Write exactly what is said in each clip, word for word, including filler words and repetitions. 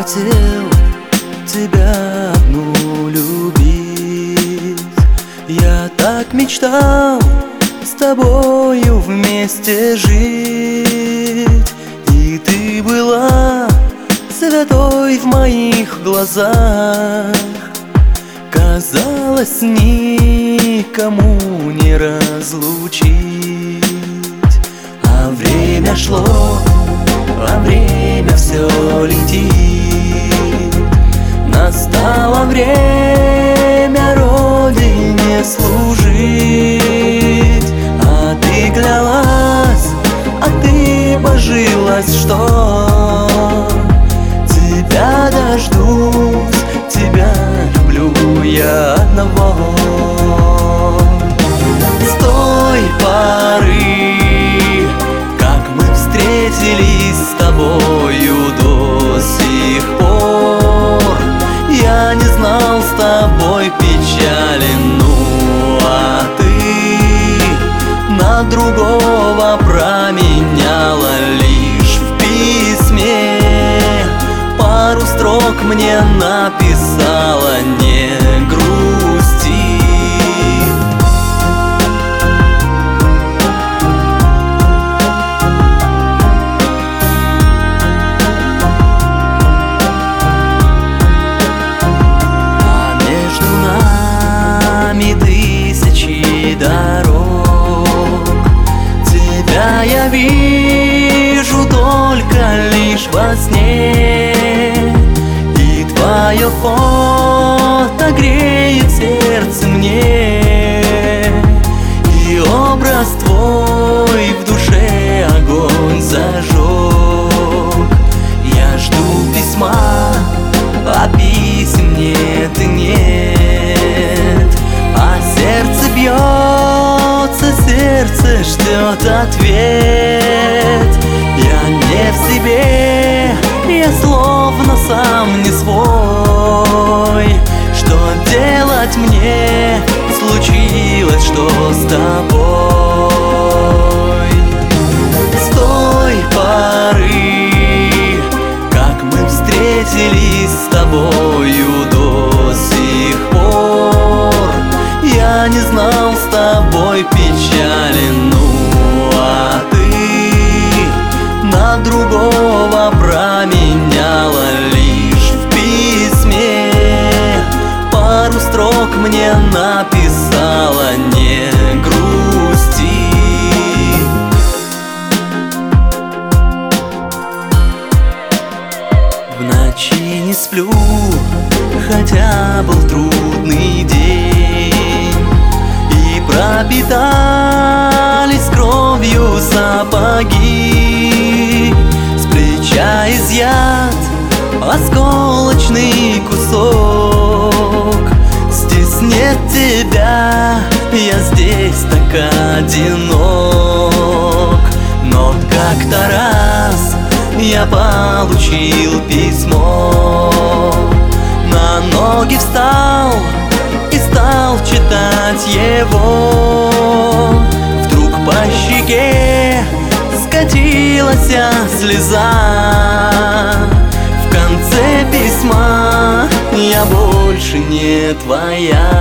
хотел тебя одну любить. Я так мечтал с тобою вместе жить. И ты была святой в моих глазах. Казалось, никому не разлучить. А время шло, а время все летит. Настало время Родине служить. А ты клялась, а ты божилась, что тебя дождусь, тебя люблю я одного. С той поры, как мы встретились с тобою, до сих пор я не знал с тобой печали. Ну а ты на другого променяла лишь в письме. Пару строк мне написала: не грусти. А между нами тысячи дорог. Тебя я вижу только лишь во сне. Твое фото греет сердце мне, и образ твой в душе огонь зажег. Я жду письма, а писем нет и нет. А сердце бьется, сердце ждет ответ. Я не в себе, я словно сам не свой. Что делать мне? Случилось что с тобой? С той поры, как мы встретились с тобою, до сих пор я не знал с тобой печали. Ну а ты на другого променяла лишь в письме. Пару строк мне написала: не грусти. В ночи не сплю, хотя был трудный день, и пропитались кровью сапоги. С плеча изъят осколочный кусок. Здесь нет тебя, я здесь так одинок. Но как-то раз я получил письмо, на ноги встал и стал читать его. Вдруг по щеке скатилась слеза. В конце письма: я больше не твоя.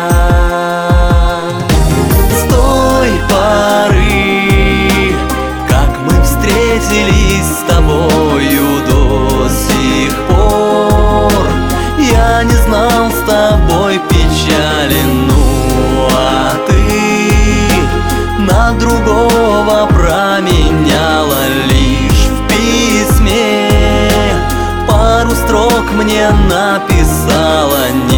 С той поры, как мы встретились с тобою, до сих пор я не знал с тобой печали. Ну а ты на другого променяла лишь в письме. Пару строк мне написала: